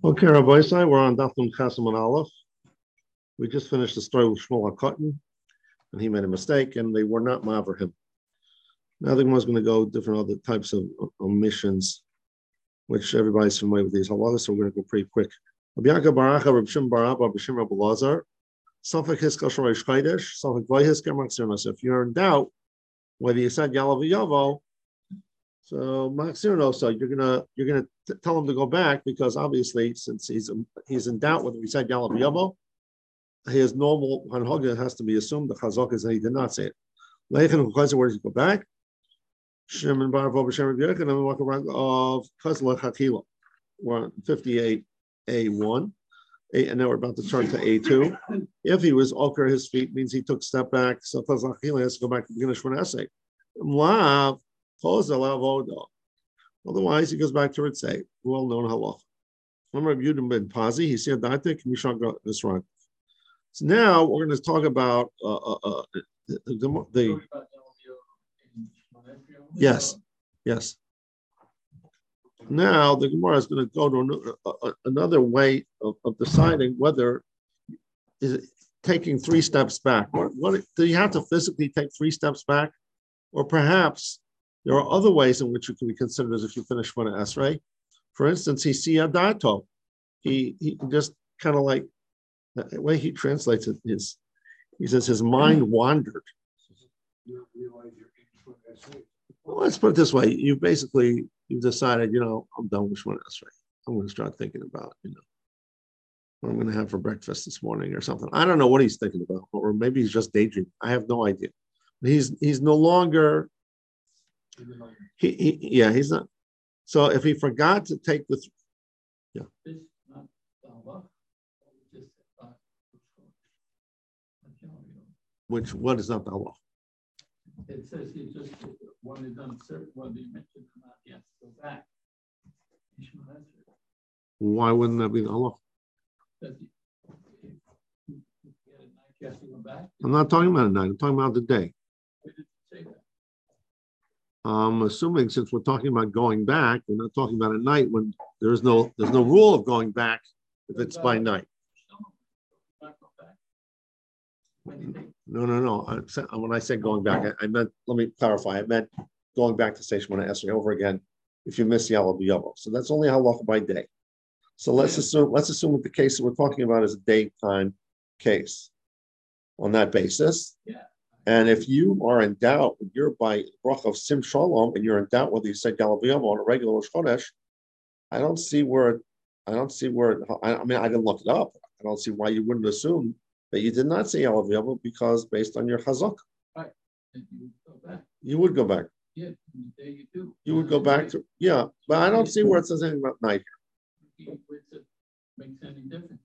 Okay, Rabbi Isai, we're on Daf Nun Chasam and Aleph. We just finished the story with Shmuel HaKatan, and he made a mistake, and they were not maver him. Now the Gemara is going to go different other types of omissions, which everybody's familiar with these halachas, so we're going to go pretty quick. Rabbi Yaakov Baracha, Rabbi Shimon Bar Abba, Rabbi Shimon Rabbi Lazar, Safek Hiskel Shorei Shchaydesh, Safek Vayhisker Maksirna. So if you're in doubt whether you said Yalav Yavo, so Maksirno, so you're gonna tell him to go back, because obviously since he's in doubt whether he said Yalav Yavo, his normal hanhaga has to be assumed. The chazak is that he did not say it. Leichen Chazar, where does he go back? Shimon Bar Abba, Shimon Rabbi Yochanan, and then we walk around of Chazla Chatila. We're on 58A1. And now we're about to turn to A2. If he was okra his feet, means he took a step back. So Chazla Chatila has to go back to the beginning of Shemon Esrei. Lav. Otherwise, he goes back to Ritzay, well-known halacha. Remember Yehuda ben Pazi, he said Datik, Mishak Nisran. So now we're going to talk about the yes. Now the Gemara is going to go to another way of deciding whether is it taking 3 steps back. What do you have to physically take 3 steps back, or perhaps there are other ways in which you can be considered as if you finish Shemona Esrei. For instance, he siyadato. He just kind of like the way he translates it is, he says his mind wandered. Well, let's put it this way: you've decided, I'm done with Shemona Esrei. I'm going to start thinking about, what I'm going to have for breakfast this morning or something. I don't know what he's thinking about, or maybe he's just daydreaming. I have no idea. But he's no longer. He's not. So if he forgot to take the, what is not the Allah? It says he just wanted done certain whether he mentioned or not. He has to go back. Why wouldn't that be the Allah? I'm not talking about a night. I'm talking about the day. I'm assuming, since we're talking about going back, we're not talking about a night when there's no rule of going back if it's by night. No. When I said going back, I meant, let me clarify, I meant going back to say Shemona Esrei over again if you miss Yalav Yavo. So that's only halacha by day. So let's assume that the case that we're talking about is a daytime case on that basis. Yeah. And if you are in doubt, you're by bracha of Sim Shalom, and you're in doubt whether you said Yalav Yavo on a regular Rosh Chodesh, I don't see where. I mean, I didn't look it up. I don't see why you wouldn't assume that you did not say Yalav Yavo, because based on your chazak, right? And you would go back. You would go back. Yeah, there you do. You would go back to but I don't see where it says anything about night here. Makes any difference?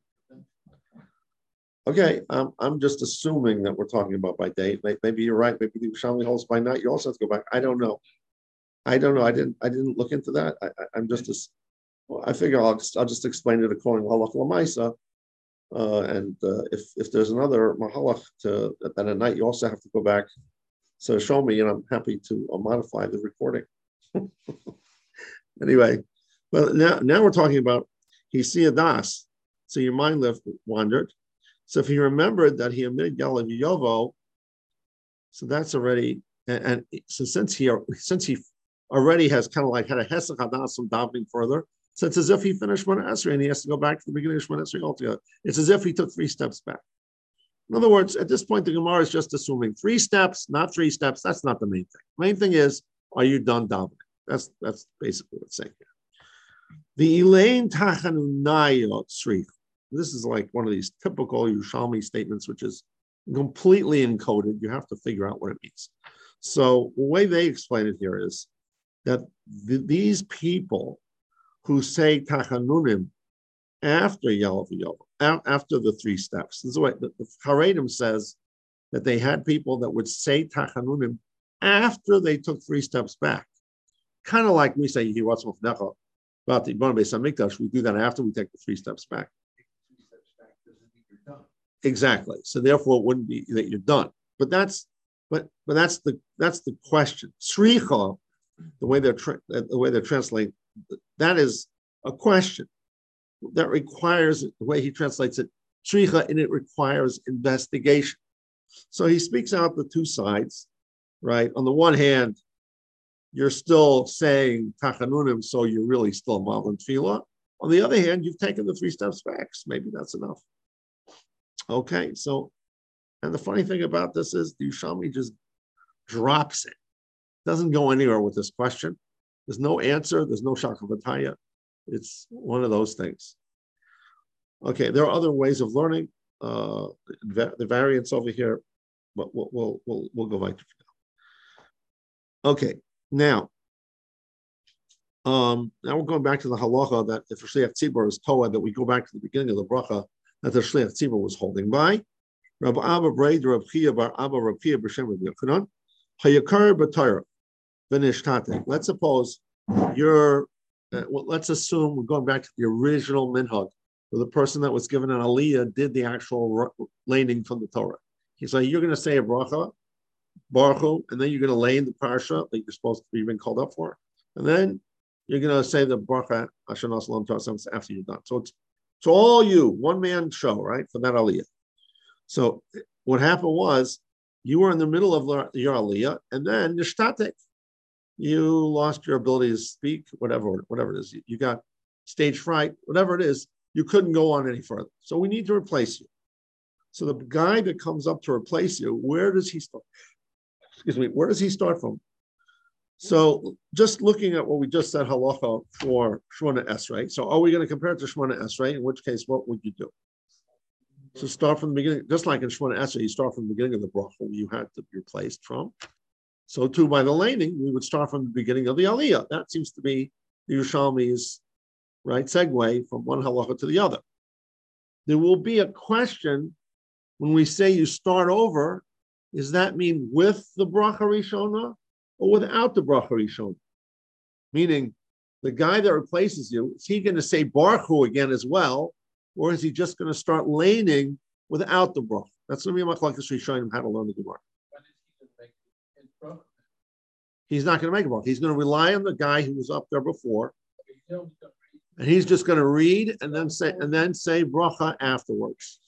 Okay, I'm just assuming that we're talking about by day. Maybe you're right. Maybe the Yerushalmi holds by night. You also have to go back. I don't know. I didn't look into that. I figure I'll just explain it according to halach l'maisa. And if there's another mahalach that at night you also have to go back. So show me, and I'm happy to modify the recording. Anyway, well now we're talking about Hisiya Das. So your mind wandered. So if he remembered that he omitted Yalav Yovo, so that's already, and so since he already has kind of like had a Hesach Hadas from davening further, so it's as if he finished Shemona Esrei and he has to go back to the beginning of Shemona Esrei altogether. It's as if he took 3 steps back. In other words, at this point, the Gemara is just assuming 3 steps, not 3 steps. That's not the main thing. The main thing is, are you done davening? That's basically what's saying here. The Elaine Tachanunayot Srich. This is like one of these typical Yerushalmi statements, which is completely encoded. You have to figure out what it means. So the way they explain it here is that these people who say Tachanunim after Yalav Yavo, after the 3 steps, this is what the Haredim says, that they had people that would say Tachanunim after they took 3 steps back. Kind of like we say Yehiratz Mufnecha about the Ibn Beis HaMikdash, we do that after we take the 3 steps back. Exactly. So therefore, it wouldn't be that you're done. But that's the question. Sricha, the way they're translating, that is a question. that requires, the way he translates it, tricha, and it requires investigation. So he speaks out the two sides, right? On the one hand, you're still saying tachanunim, so you're really still involved in tefillah. On the other hand, you've taken the 3 steps back. So maybe that's enough. Okay, so, and the funny thing about this is the Yerushalmi just drops it. Doesn't go anywhere with this question. There's no answer. There's no shakavataya. It's one of those things. Okay, there are other ways of learning. The variants over here, but we'll go back to now. Okay, now we're going back to the halacha that if Shliach Tzibur is Toa, that we go back to the beginning of the bracha that the Shliach Tzibur was holding by. Rabbi Abba Braid, Rabbi Chia Bar Abba, Rabbi Chia B'Shem Rabbi Yochanan, Hayakar B'Torah, V'Nishtate. Let's suppose you're, let's assume we're going back to the original minhag, where the person that was given an aliyah did the actual laning from the Torah. He's like, you're going to say a bracha, Baruch Hu, and then you're going to lay in the parsha that you're supposed to be even called up for, and then you're going to say the bracha Asher Nasalam Torah after you're done. So it's all you, one man show, right, for that aliyah. So what happened was you were in the middle of your aliyah, and then nishtatek, you lost your ability to speak, whatever it is. You got stage fright, whatever it is. You couldn't go on any further. So we need to replace you. So the guy that comes up to replace you, where does he start? Excuse me, where does he start from? So just looking at what we just said, halacha for Shemona Esrei. So are we going to compare it to Shemona Esrei? In which case, what would you do? So start from the beginning, just like in Shemona Esrei, you start from the beginning of the bracha you had to be replaced from. So too, by the laning, we would start from the beginning of the aliyah. That seems to be the Yerushalmi's right segue from one halacha to the other. There will be a question when we say you start over. Does that mean with the bracha rishona or without the bracha rishona? Meaning, the guy that replaces you, is he going to say Baruch Hu again as well, or is he just going to start laning without the bracha? That's going to be a machlokes rishonim how to learn the Gemara. He's not going to make a bracha. He's going to rely on the guy who was up there before, and he's just going to read and then say bracha afterwards.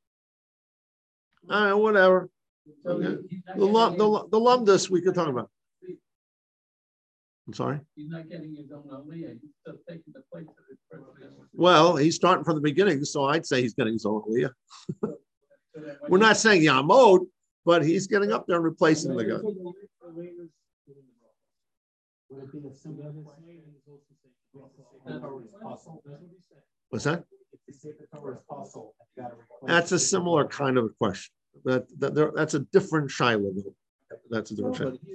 Whatever. Okay. The lumdus we could talk about. I'm sorry. He's not getting his own aliyah. He's just taking the place of his person. Well, he's starting from the beginning, so I'd say he's getting his own aliyah. We're not saying Yamod, but he's getting up there and replacing the guy. What's that? That's a similar kind of a question. That's a different shiloh. That's a different shiloh.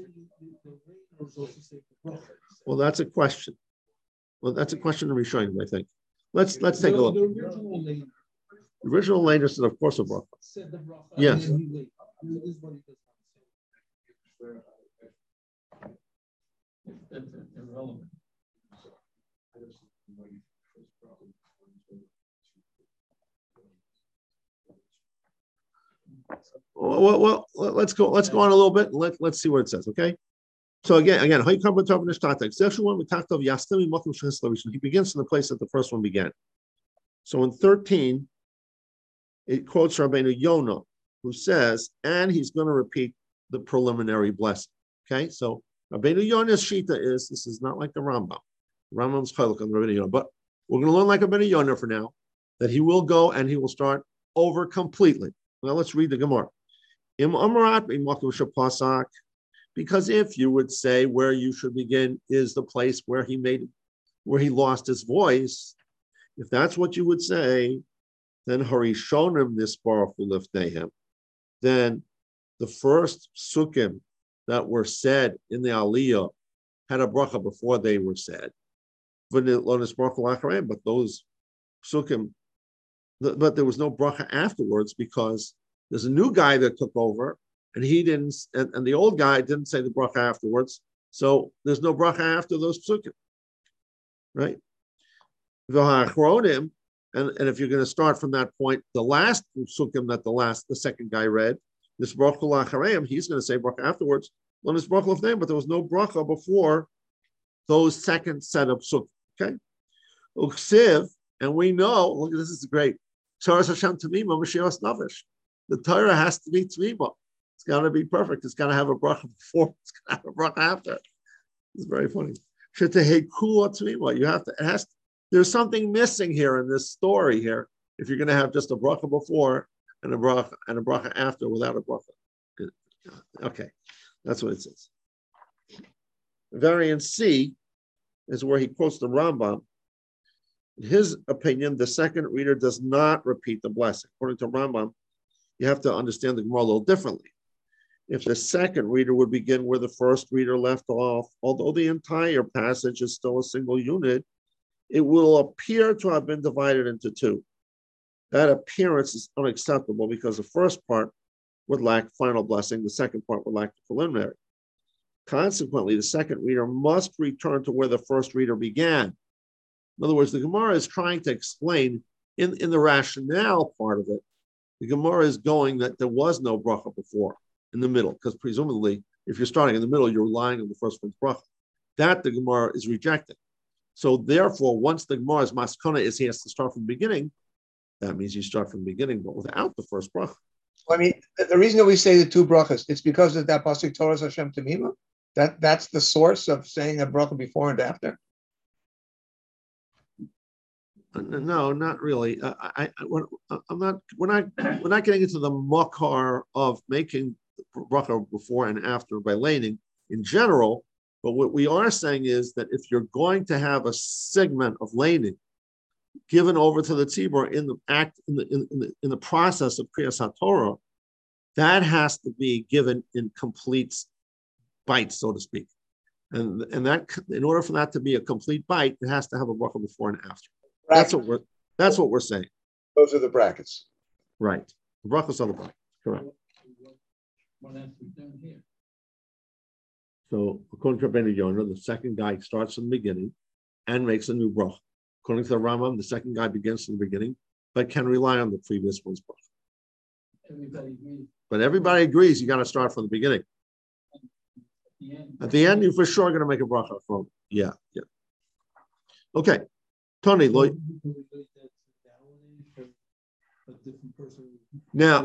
Well, that's a question. Well, that's a question of Rishonim, I think. Let's take a look. The original later said, of course, a bracha. Yes. That's irrelevant. Well, let's go on a little bit. Let's see what it says. Okay. So again, he begins from the place that the first one began. So in 13, it quotes Rabbeinu Yonah, who says, and he's going to repeat the preliminary blessing. Okay, so Rabbeinu Yonah's shita is, this is not like the Rambam. Rambam's chaluk on Rabbeinu Yonah, but we're going to learn like Rabbeinu Yonah for now, that he will go and he will start over completely. Now let's read the Gemara. Im Amrat b'makom shepasak. Because if you would say where you should begin is the place where he lost his voice, if that's what you would say, then Harishonim nisbaruch lifneihem. Then the first sukkim that were said in the Aliyah had a bracha before they were said. But those sukkim, but there was no bracha afterwards because there's a new guy that took over. And he didn't, and the old guy didn't say the bracha afterwards. So there's no bracha after those psukim, right? And if you're going to start from that point, the last psukim that the second guy read, this bracha la'acharayim, he's going to say bracha afterwards. But there was no bracha before those second set of psukim. Okay, uksiv, And we know, look, this is great. Torah Hashem Tamima Mashiach Navish. The Torah has to be Tamima. It's got to be perfect. It's got to have a bracha before. It's got to have a bracha after. It's very funny. You have to ask. There's something missing here in this story here. If you're going to have just a bracha before and a bracha after without a bracha. Okay, that's what it says. Variant C is where he quotes the Rambam. In his opinion, the second reader does not repeat the blessing. According to Rambam, you have to understand the Gemara a little differently. If the second reader would begin where the first reader left off, although the entire passage is still a single unit, it will appear to have been divided into two. That appearance is unacceptable because the first part would lack final blessing, the second part would lack the preliminary. Consequently, the second reader must return to where the first reader began. In other words, the Gemara is trying to explain in the rationale part of it, the Gemara is going that there was no bracha before in the middle, because presumably, if you're starting in the middle, you're relying on the first one's bracha. That the Gemara is rejecting. So therefore, once the Gemara's maskana is he has to start from the beginning, that means you start from the beginning, but without the first bracha. I mean, the reason that we say the two brachas, it's because of that pasuk Torah Hashem Tamima. That's the source of saying a bracha before and after. No, not really. We're not getting into the makar of making bracha before and after by laning in general. But what we are saying is that if you're going to have a segment of laning given over to the tzibur in the process of Kriyas HaTorah, that has to be given in complete bites, so to speak. And that, in order for that to be a complete bite, it has to have a bracha before and after. That's what we're saying. Those are the brackets. Right. The brachas are the brackets. Correct. What else we done here? So according to Rabbeinu Yonah, the second guy starts from the beginning and makes a new bracha. According to the Rambam, the second guy begins from the beginning, but can rely on the previous one's bracha. Everybody agrees. But everybody agrees you got to start from the beginning. At the end, you're for sure going to make a bracha from. Yeah. Okay. Tony, Lloyd. Now,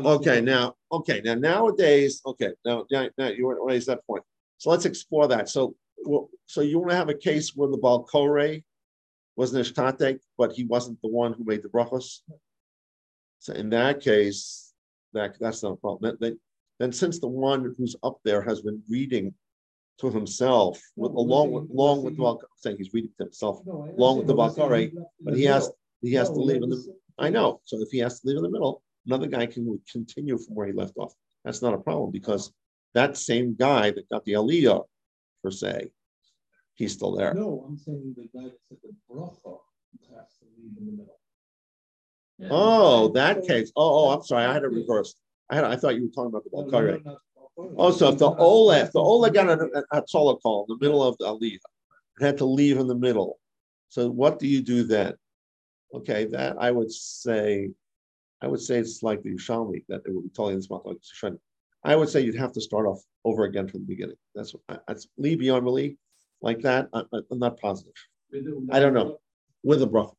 nowadays, now you raised that point. So let's explore that. So you want to have a case where the Baal Koreh was nishtatek, but he wasn't the one who made the brachos. So in that case, that's not a problem. Then since the one who's up there has been reading to himself, along with the Baal, saying he's reading to himself along with the Baal Koreh, but he has to leave in the. I know. So if he has to leave in the middle, another guy can continue from where he left off. That's not a problem because that same guy that got the aliyah, per se, he's still there. No, I'm saying the guy that said the bracha has to leave in the middle. Yeah. Oh, that case. Oh, I'm sorry. I had it reversed. I thought you were talking about the Baal Koreh. Oh, so if the Ola got a Tola call in the middle of the aliyah, it had to leave in the middle. So what do you do then? Okay, that I would say it's like the Yerushalmi that it would be telling this about like Shushan. I would say you'd have to start off over again from the beginning. That's Li beyond Mali like that. I'm not positive. I don't know with a bracha.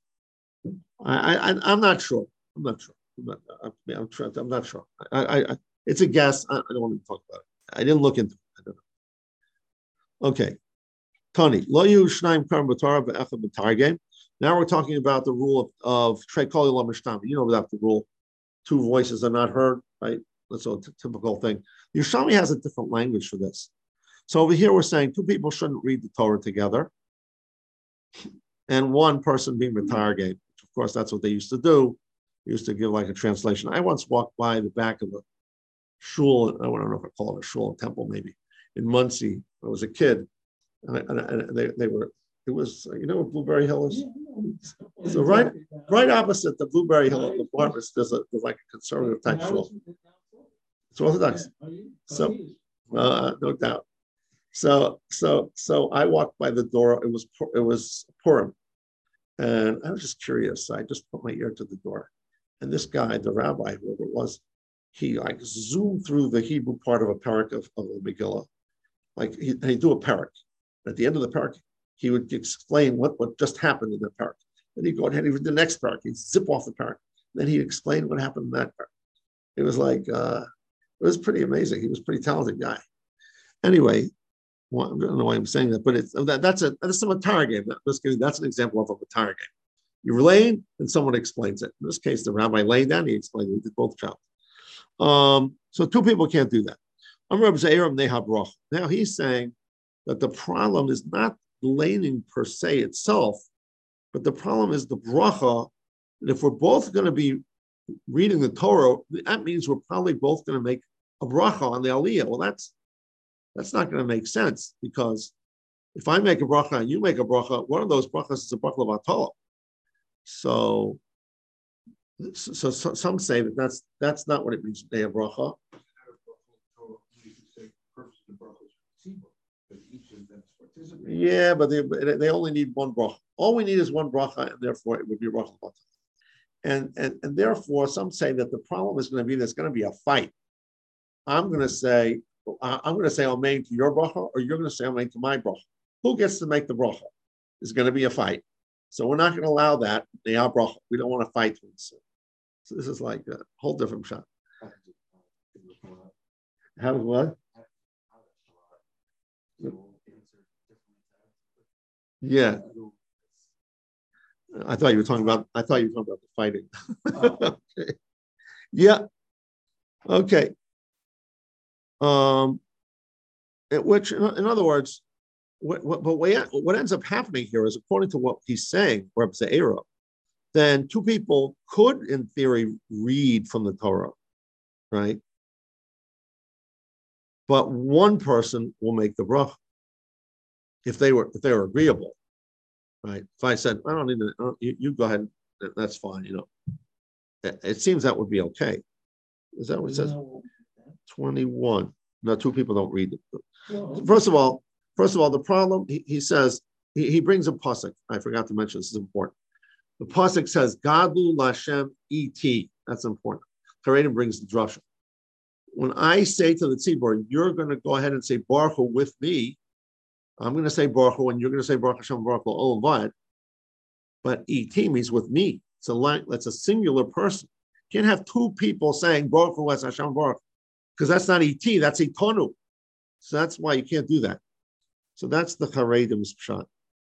I'm not sure. I'm not sure. It's a guess. I don't want to talk about it. I didn't look into it. I don't know. Okay. Tony, lo yu shnaim karim b'Torah ve'echad b'targem. Now we're talking about the rule of trei kol yom mishtami. You know that the rule, two voices are not heard, right? That's a typical thing. Yerushalmi has a different language for this. So over here we're saying two people shouldn't read the Torah together, and one person being Matargem. Of course, that's what they used to do. They used to give like a translation. I once walked by the back of a shul. I don't know if I call it a shul, a temple maybe, in Muncie. I was a kid, and they were. It was, you know what Blueberry Hill is? So right opposite the Blueberry Hill apartments, there's like a conservative type shul. It's Orthodox. So, no doubt. So I walked by the door. It was Purim, and I was just curious. I just put my ear to the door, and this guy, the rabbi, whoever it was, he like zoomed through the Hebrew part of a parak of the Megillah, like he'd do a parak. At the end of the parak, he would explain what just happened in the parak. Then he'd go ahead and read the next parak. He'd zip off the parak. Then he'd explain what happened in that parak. It was like, it was pretty amazing. He was a pretty talented guy. Anyway, well, I don't know why I'm saying that, but that's a Matar game. That's an example of a Matar game. You relay and someone explains it. In this case, the rabbi laid down, he explained it. He did both jobs. So two people can't do that. Now he's saying that the problem is not laning per se itself, but the problem is the bracha. And if we're both going to be reading the Torah, that means we're probably both going to make a bracha on the aliyah. Well, that's not going to make sense, because if I make a bracha and you make a bracha, one of those brachas is a bracha of Atala. So some say that that's not what it means to say a bracha. Yeah, but they only need one bracha. All we need is one bracha, and therefore it would be a bracha. And therefore, some say that the problem is going to be there's going to be a fight. I'm going to say amen to your bracha, or you're going to say amen to my bracha. Who gets to make the bracha? There's going to be a fight. So we're not going to allow that. They are bracha. We don't want to fight. So this is like a whole different shot. How what? Yeah. I thought you were talking about the fighting. Okay. Yeah. Okay. Which, in other words, what ends up happening here is, according to what he's saying, Reb Ze'era, then two people could, in theory, read from the Torah, right? But one person will make the bracha if they were agreeable, right? If I said, I don't need it, you go ahead, that's fine, It seems that would be okay. Is that what it says? 21. No, two people don't read it. First of all, the problem, he says, he brings a pasuk. I forgot to mention, this is important. The pasuk says, Gadu Lashem et. That's important. Haredim brings the drasha. When I say to the tzibur, you're going to go ahead and say Baruch Hu with me, I'm going to say Baruch Hu, and you're going to say Baruch Hashem Baruch Hu Olavad. But et means with me. That's a singular person. You can't have two people saying Baruch Hu as Hashem Baruch, because that's not et, that's etonu. So that's why you can't do that. So that's the Haredim's pshat.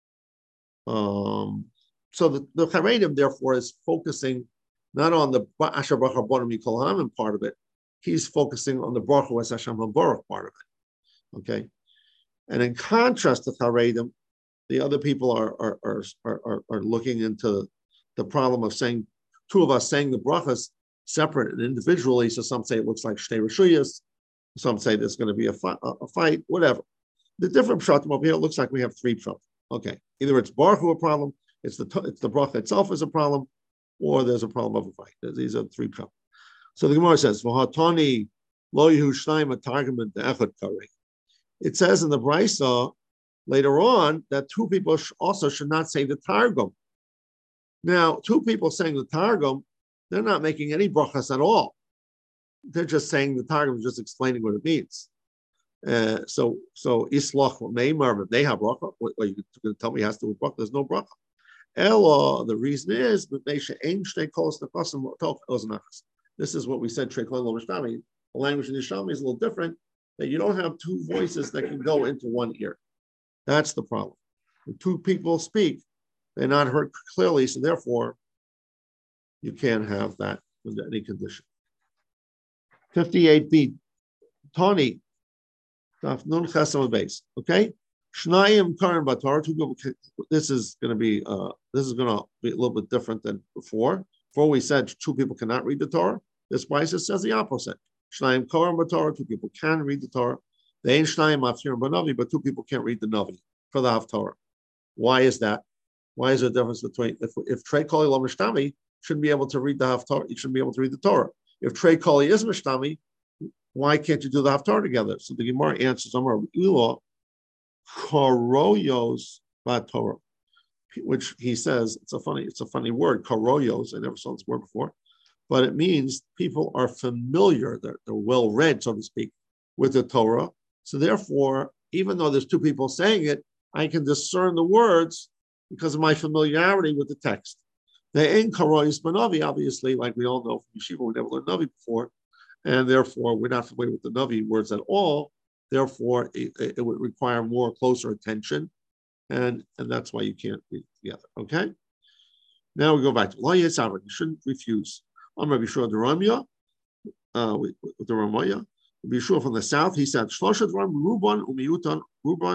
So the Haredim, therefore, is focusing not on the Asher Baruch Rabbanim Mikol Ha'amim part of it. He's focusing on the Baruch Hu as Hashem Baruch part of it. Okay, and in contrast to Haredim, the other people are looking into the problem of saying two of us saying the brachas separate and individually. So some say it looks like Shtei Rishuyas. Some say there's going to be a fight, whatever. The different pshatim over here, it looks like we have three pshatim. Okay, either it's Baruch Hu a problem, it's the bracha itself is a problem, or there's a problem of a fight. These are three pshatim. So the Gemara says, "V'hatani lo yehu shnayim atargum de'echad karei." It says in the Brisa later on that two people also should not say the targum. Now, two people saying the targum, they're not making any brachas at all. They're just saying the targum, just explaining what it means. So islach meimar they have bracha. Well, you're going to tell me it has to do with bracha? There's no bracha. Ella, the reason is this is what we said. The language in Yishami is a little different. That you don't have two voices that can go into one ear. That's the problem. When two people speak, they're not heard clearly, so therefore you can't have that under any condition. 58b, Tani, Daf Nun Chesam base. Okay, Shnayim Karim Batar. Two people. This is going to be a little bit different than before. Before we said two people cannot read the Torah. This Brisa says the opposite. Shnayim Karim Batar. Two people can read the Torah. They ain't Shnayim Aftirim Banavi, but two people can't read the Navi for the Haftarah. Why is that? Why is there a difference between if Trei Koli Lo Mishtami shouldn't be able to read the Haftarah? You shouldn't be able to read the Torah. If Trei Koli is Mishtami, why can't you do the Haftarah together? So the Gemara answers, Amar Ilo Koroyos Torah, which he says it's a funny word, Koroyos. I never saw this word before, but it means people are familiar, they're well read, so to speak, with the Torah. So therefore, even though there's two people saying it, I can discern the words because of my familiarity with the text. The Ein Karois Banavi, obviously, like we all know from Yeshiva, we never learned Navi before, and therefore we're not familiar with the Navi words at all. Therefore, it would require more closer attention, and that's why you can't read together. Okay. Now we go back to Lo Yisavra. You shouldn't refuse. I'm Rabbi Shua the Ramya, with the Ramaya. Rabbi Shua from the south. He said, Shloshat Ram Ruban Umiutan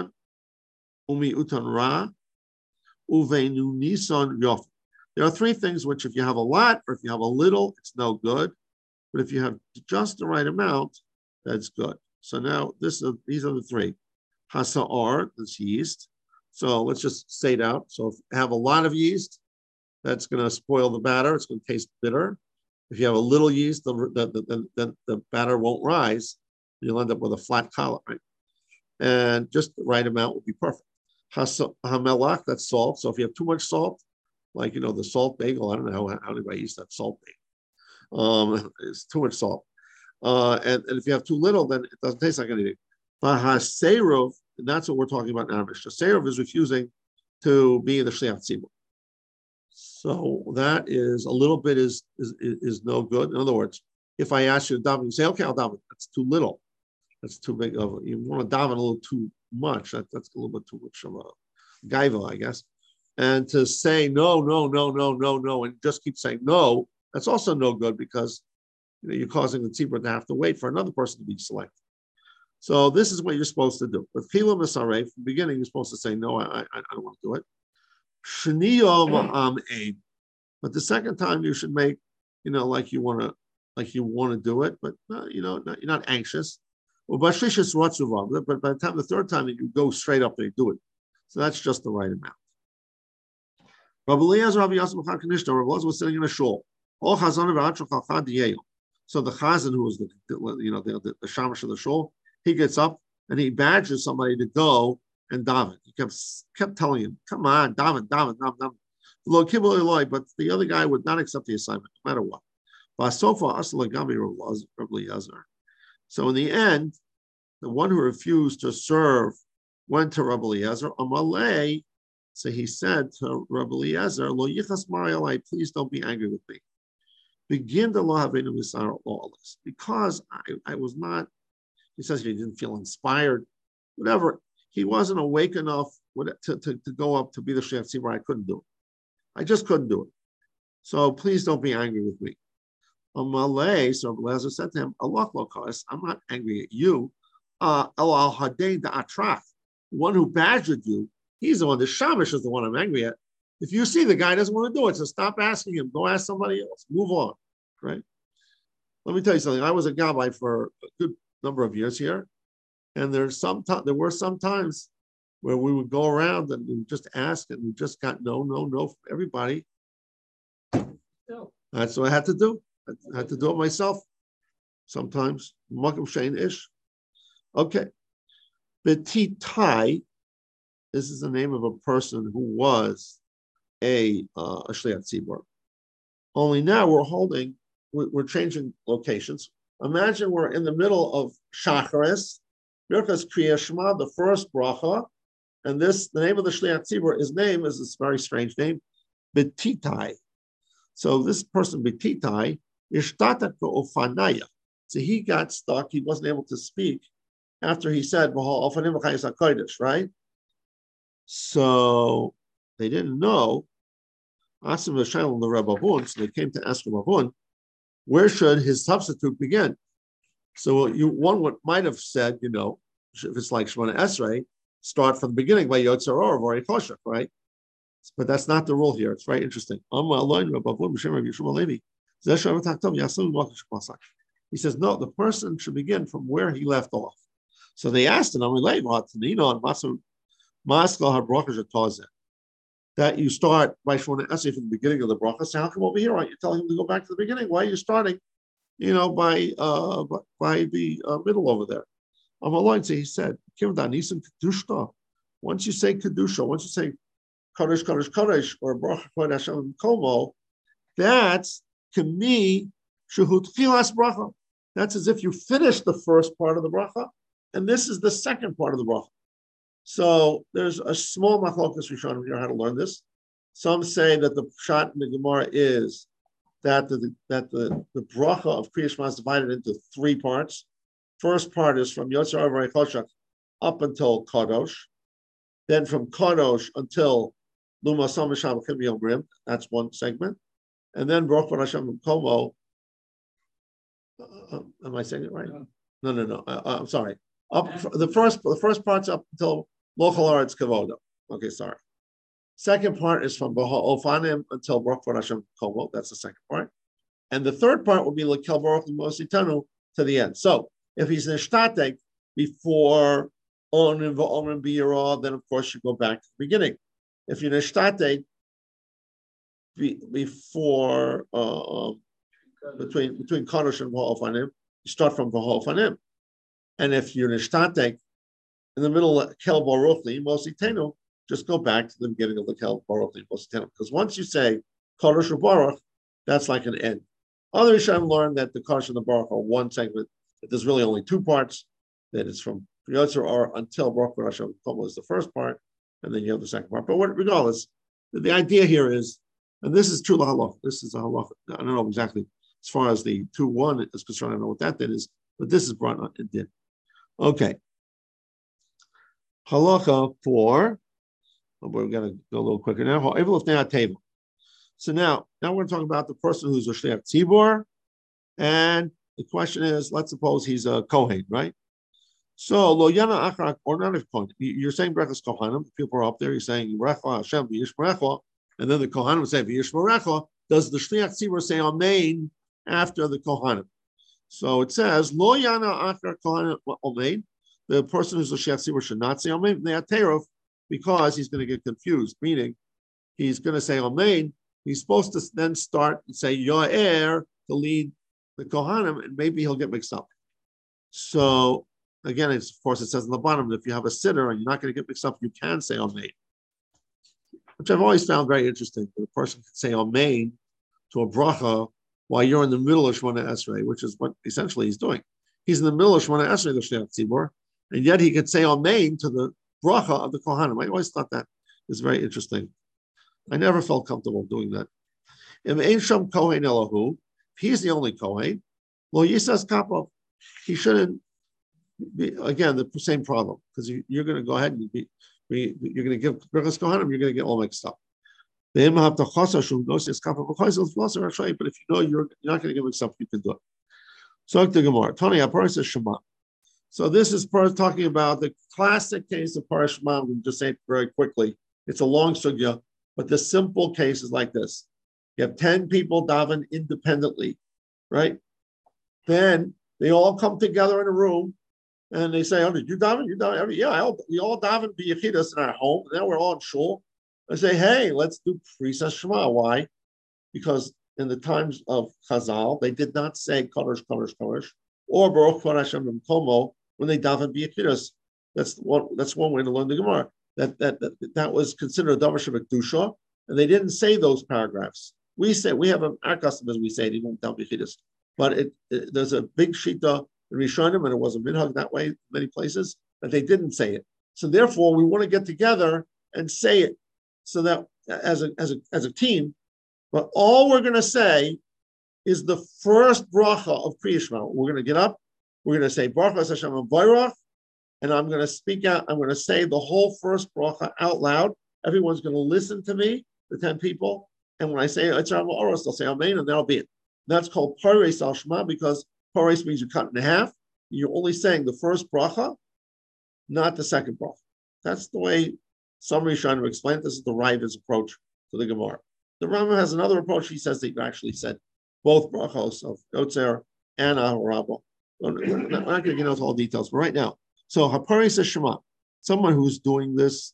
Ra Uveinu Nisan Yof. There are three things which, if you have a lot or if you have a little, it's no good. But if you have just the right amount, that's good. So now these are the three. Hasa'ar, that's yeast. So let's just say it out. So if you have a lot of yeast, that's going to spoil the batter. It's going to taste bitter. If you have a little yeast, the batter won't rise. You'll end up with a flat column, right? And just the right amount will be perfect. Hamelach, that's salt. So if you have too much salt, like, the salt bagel, I don't know how anybody eats that salt bagel. It's too much salt. And if you have too little, then it doesn't taste like anything. Vahaserov, and that's what we're talking about now. Serov is refusing to be the Shliach Tzibur. So that is a little bit is no good. In other words, if I ask you to daven, you say, okay, I'll daven. That's too little. That's too big of. You want to daven a little too much. That's a little bit too much of a gaiva, I guess. And to say no, and just keep saying no, that's also no good, because you're causing the tzibur to have to wait for another person to be selected. So this is what you're supposed to do. With Chila Misarei, from the beginning, you're supposed to say, no, I don't want to do it. But the second time you should make, like you want to do it, but you're not anxious. But by the time the third time, you go straight up and you do it. So that's just the right amount. Rabbi Eliezer, Rabbi Yosef Rabbi Eliezer was sitting in a shul. So the chazan, who was the shamash of the shul, he gets up and he badgers somebody to go and daven. He kept telling him, "Come on, daven." But the other guy would not accept the assignment, no matter what. So in the end, the one who refused to serve went to Rabbi Eliezer. Amalei, so he said to Rabbi Eliezer, "Lo yichas mar'alai, please don't be angry with me. Begin to lo havenu misar lawless, because I was not." He says he didn't feel inspired, whatever. He wasn't awake enough to go up to be the Shliach Tzibur. I couldn't do it. I just couldn't do it. So please don't be angry with me. Amalei, so Rabbi Eliezer said to him, "Allah lokas, I'm not angry at you. El al hadei da'atrach, the one who badgered you, he's the one. The shamash is the one I'm angry at. If you see the guy doesn't want to do it, so stop asking him. Go ask somebody else. Move on, right?" Let me tell you something. I was a gabbai for a good number of years here, and there were some times where we would go around and we would just ask, and we just got no from everybody. That's what I had to do. I had to do it myself sometimes. Makam shein ish. Okay. Betitai, this is the name of a person who was a Shliach Tzibur. Only now we're changing locations. Imagine we're in the middle of Shacharis, Birkas Kriya Shema, the first bracha, and the name of the Shliach Tzibur, his name is this very strange name, Betitai. So this person, Betitai, Ishtatat Ofanaya. So he got stuck. He wasn't able to speak after he said, right? So they didn't know. Asim Hashem the Rebbe Avun, so they came to ask Rebbe Avun, where should his substitute begin? So one might have said, if it's like Shemona Esrei, start from the beginning by Yotzer Or Vori Koshek, right? But that's not the rule here. It's very interesting. He says, no, the person should begin from where he left off. So they asked him, that you start by Shemona Esrei from the beginning of the bracha. So how come over here aren't you telling him to go back to the beginning? Why are you starting, by the middle over there? So he said, once you say Kedusha, once you say Kadosh, Kadosh, Kadosh, or Baruch Kod Hashem Komo, that's Kemi Shehut Chilas Bracha. That's as if you finished the first part of the bracha, and this is the second part of the bracha. So there's a small machlokas Rishonim here how to learn this. Some say that the pshat in the Gemara is that the bracha of Kriya Shema is divided into three parts. First part is from Yotzer Avarei Choshech up until Kadosh. Then from Kadosh until Luma Sam Misham Chim Yomrim. That's one segment. And then Baruch Bar Hashem Komo. Am I saying it right? No. I'm sorry. The first part's up until Lochal Aretz Kavoda. Okay, sorry. Second part is from Baha Ofanim until Baruch Bar Hashem Komo. That's the second part. And the third part will be Lekel Baruch Mositanu to the end. So if he's neshtatek before Onim V'Omrim B'Yirah, then of course you go back to the beginning. If you're neshtatek before between Kadosh and V'Ofanim, you start from V'Ofanim. And if you're neshtatek in the middle of Kel Baruch Mositanu, just go back to the beginning of the Kel Baruch Mositanu. Because once you say Kadosh or Baruch, that's like an end. Other Rishonim learned that the Kadosh and the Baruch are one segment, that there's really only two parts, that it's from Yotzer or until Baruch Bar Hashem Komo is the first part, and then you have the second part. But regardless, the idea here is, and this is true halach. This is a halach. I don't know exactly as far as the 2-1 is concerned. I don't know what that then is, but this is brought up in din. Okay. Halacha 4. We're going to go a little quicker now. So now we're talking about the person who's a shliach tzibor, and the question is, let's suppose he's a kohen, right? So lo yana achrak or not a kohen. You're saying brachas kohanim. People are up there. You're saying Yirecha Hashem v'yishmerecha, and then the kohanim say v'yishmerecha. Does the shliach tzibor say amen after the kohanim? So it says lo yana achrak kohanim amen. The person who's a shliach tzibor should not say amen because he's going to get confused. Meaning, he's going to say amen. He's supposed to then start and say Yo'er to lead the Kohanim, and maybe he'll get mixed up. So again, of course, it says on the bottom that if you have a sitter and you're not going to get mixed up, you can say Amen, which I've always found very interesting. The person can say Amen to a bracha while you're in the middle of Shemona Esrei, which is what essentially he's doing. He's in the middle of Shemona Esrei, the Shliach Tzibor, and yet he could say Amen to the bracha of the Kohanim. I always thought that is very interesting. I never felt comfortable doing that. If Einsham Kohen Elahu, if he's the only Kohen, well, Yisas Kapov, he shouldn't be, again, the same problem, because you're going to go ahead and you're going to give Birchas Kohanim, you're going to get all mixed up. But if you know you're not going to get mixed up, you can do it. So the Gemara, Tony Apar says Shema. So this is talking about the classic case of Parash Shema. I'm going to just say it very quickly. It's a long sugya. But the simple case is like this. You have 10 people daven independently, right? Then they all come together in a room and they say, oh, did you daven? You daven? Yeah, we all daven b'yechidus in our home. And now we're all in shul. I say, hey, let's do Prisas Shema. Why? Because in the times of Chazal, they did not say Kodesh, Kodesh, Kodesh, or Baruch Bar Hashem Komo when they daven b'yechidus. That's one way to learn the Gemara. That was considered a davar shebekdusha, and they didn't say those paragraphs. We have our customers. We say it even without b'chidus, but there's a big shita in Rishonim, and it was a minhag that way in many places that they didn't say it. So therefore, we want to get together and say it so that as a team. But all we're going to say is the first bracha of Kriya Shema. We're going to get up. We're going to say Baruch Hashem Vayrach. And I'm going to speak out. I'm going to say the whole first bracha out loud. Everyone's going to listen to me, the 10 people. And when I say Yitzhak Oros, they'll say Amen, and that'll be it. That's called Pares al Shema, because Pares means you cut in half. You're only saying the first bracha, not the second bracha. That's the way some Rishonim explain. This is the Raiva's approach to the Gemara. The Rambam has another approach. He says that you actually said both brachos of Yotzer and Aharabah. We're not going to get into all details, but right now. So Hapari says Shema, someone who's doing this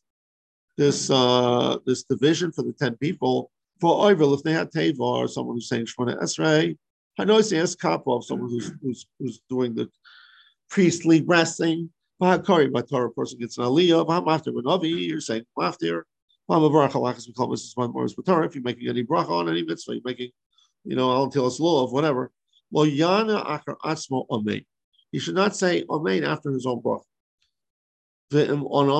division for the 10 people, for Oivil, if they had Teva, or someone who's saying Shemona Esrei, Hanoisi Es Kapov, someone who's doing the priestly blessing, Vahakari, by Torah, person gets an Aliyah, Vahamaftir B'Navi, you're saying Maftir, Vahamavarach Halachas B'Kol Mrs. Morris B'Torah, if you're making any bracha on any mitzvah, you're making, Al Tilas Lulav, whatever. Well, Yana Achar Atzmo Amen. He should not say Amen after his own bracha.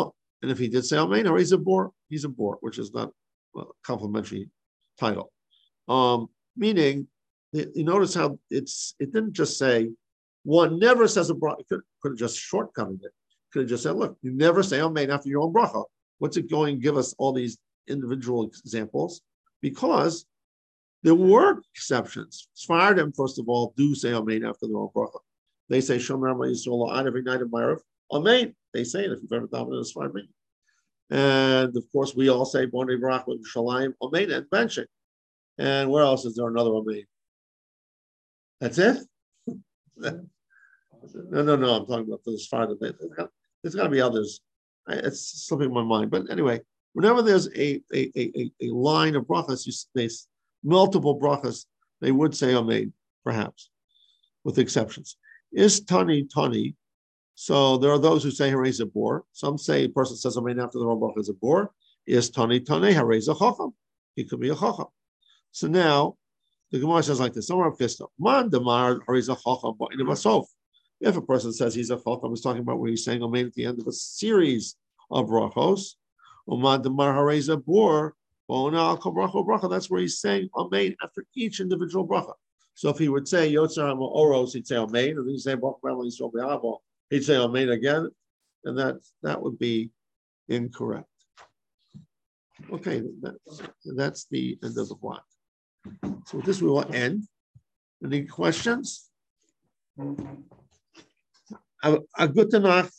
And if he did say Amen, or he's a bor, which is not a complimentary title. Meaning, you notice how it didn't just say, one never says a bracha. It could have just shortcutted it. Could have just said, look, you never say Amen after your own bracha. What's it going to give us all these individual examples? Because there were exceptions. Sfardim, first of all, do say Amen after their own bracha. They say Shomer Yisrael on every night of Ma'ariv. Amen. They say it if you've ever thought of Sfardim. And of course, we all say Bonei Barach with Shalayim Amen and benching. And where else is there another Amen? That's it? No. I'm talking about the Sfardim. There's got to be others. It's slipping my mind. But anyway, whenever there's a line of brachas, there's multiple brachas, they would say Amen, perhaps, with exceptions. Is Tani. So there are those who say Harei Zabor. Some say a person says Amen after the whole bracha is a bor. Is Tani Harei Zachacham. He could be a chacham. So now the Gemara says like this: Man demar Harei Zachacham ba'in basof. If a person says he's a chacham, he's talking about where he's saying Amen at the end of a series of brachos. Man demar Harei Zabor. That's where he's saying Amen after each individual bracha. So if he would say Yotzar Oros, he'd say Amen, and then he'd say he'd say Amen again, and that would be incorrect. Okay, that's the end of the block. So with this we will end. Any questions? A good Tanakh